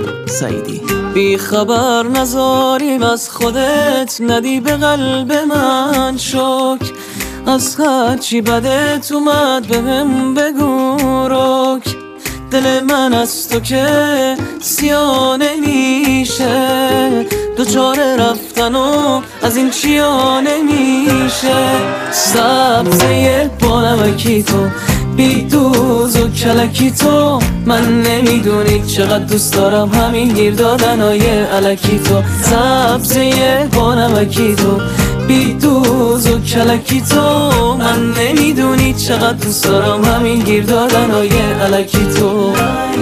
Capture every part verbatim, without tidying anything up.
سعیدی. بی خبر نذاریم از خودت، ندی به قلب من شک، از هرچی بدت اومد بهم بگو رک. دل من از تو که سیاه نمیشه، دوچاره رفتن و از این چیا نمیشه. سبزه با نمکی تو، بی دوز و کلکی تو، من نمیدونی چقدر دوست دارم همین گیر دادنای الکی تو. سبزه با نمکی تو، بی دوز و کلکی تو، من نمیدونی چقدر دوست دارم همین گیر دادنای الکی تو.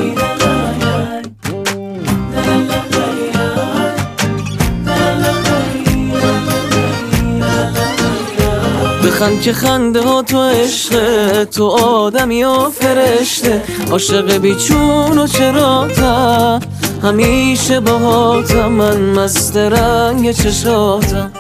بخند که خنده ها تو عشقه، تو آدمی و فرشته، عاشق بیچون و چراتم، همیشه باهاتم، من مست رنگ چشاتم.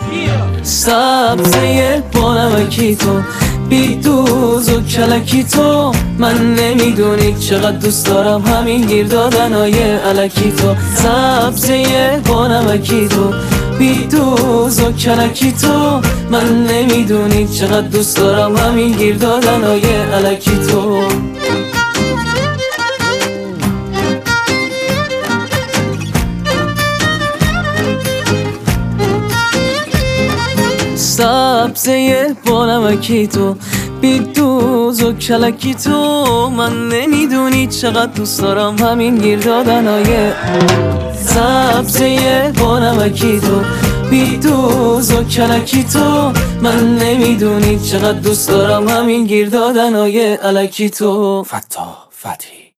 سبزه با نمکی تو، بی دوز و کلکی تو، من نمیدونی چقدر دوست دارم همین گیر دادنای الکی تو. سبزه با نمکی تو، بی دوز و کلکی تو، من نمیدونی چقدر دوست دارم همین گیر دادنای الکی تو. سبزه با نمکی تو، بی دوز و کلکی تو، من نمیدونی چقدر دوست دارم همین گیر دادنای. سبزه با نمکی تو، بی دوز و کلکی تو، من نمیدونی چقدر دوست دارم همین گیر دادنای الکی تو. فتاح فتحی.